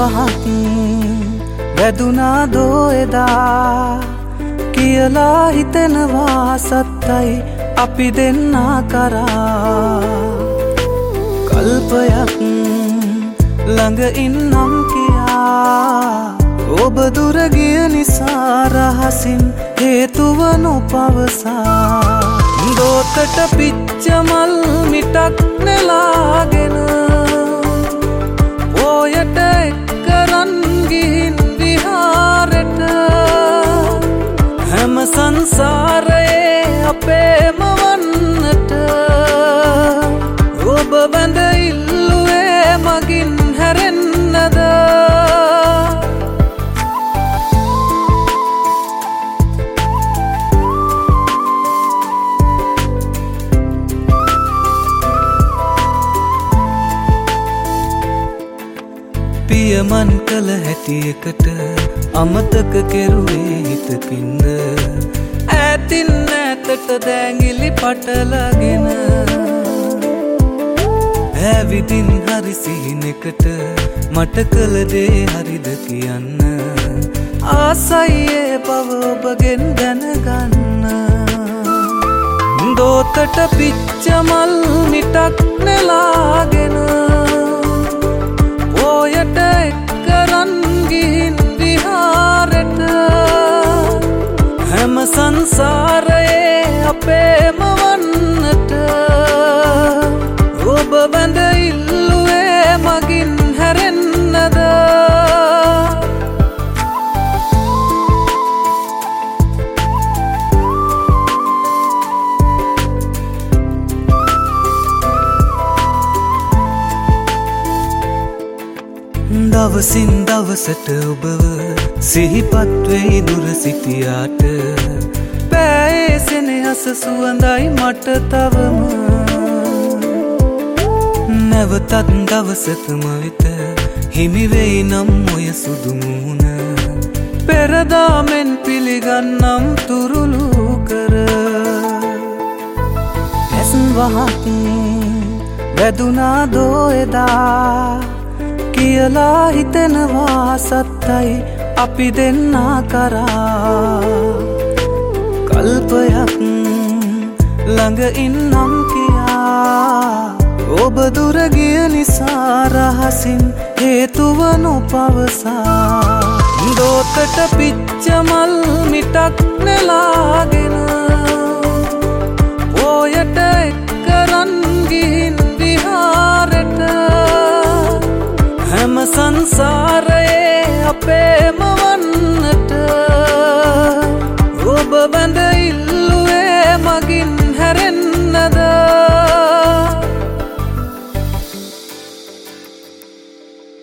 වහක් වැදුනා දෝ එදා කියලා හිතෙනවා සත්තයි අපි දෙන්නා කරා කල්පයක් ළඟ ඉන්නම් කියා ඔබ දුර ගිය නිසා රහසින් හේතුව නොපවසා දෝතට පිච්ච මල් මිටක් නෙලාගෙන පෝයට එක්කරන් ගිහින් විහාරෙට හැම සංසාරයේ අපේම වන්නට ඔබ බැඳ ඉල්ලුවේ මගින් හැරෙන්නද පියමන් කළ හැටියකට අමතක කෙරුවේ හිතකින්ද ඈතින් ඈතට දෑඟිලි පටලගෙන ඇවිදින් හරි සිහිනෙකට මට කළ දේ හරිද කියන්න ආසයියේ බව ඔබගෙන් දැනගන්න දෝතට පිච්ච මල් මිටක් නෙලාගෙන පෝයට එක්කරන් ගිහින් විහාරෙට හැම සංසාරයේ අපේම වන්නට ඔබ බැඳ ඉල්ලුවේ මගින් හැරෙන්නද දවසින් දවසට ඔබව සිහිපත් වෙයි දුර සිටියාට පෑයේ සෙනෙහස සුවඳයි මට තවම නැවතත් දවසකම වෙත හිමි වෙයි නම් ඔය සුදු මුහුණ පෙරදාමෙන් පිළිගන්නම් තුරුළු කර ඇස් වහක් වැදුනා දෝ එදා කියලා හිතෙනවා සත්තයි අපි දෙන්නා කරා කල්පයක් ළඟ ඉන්නම් කියා ඔබ දුර ගිය නිසා රහසින් හේතුව නොපවසා දෝතට පිච්ච මල් මිටක් නෙලාගෙන පෝයට